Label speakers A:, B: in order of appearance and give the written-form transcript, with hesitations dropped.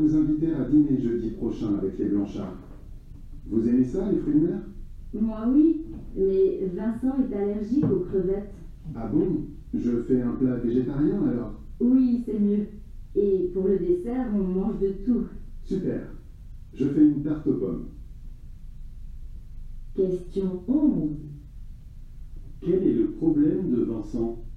A: vous inviter à dîner jeudi prochain avec les Blanchards. Vous aimez ça, les fruits de mer?
B: Moi oui, mais Vincent est allergique aux crevettes.
A: Ah bon? Je fais un plat végétarien alors?
B: Oui, c'est mieux. Et pour le dessert, on mange de tout.
A: Super. Je fais une tarte aux pommes.
B: Question 11.
A: Quel est le problème de Vincent?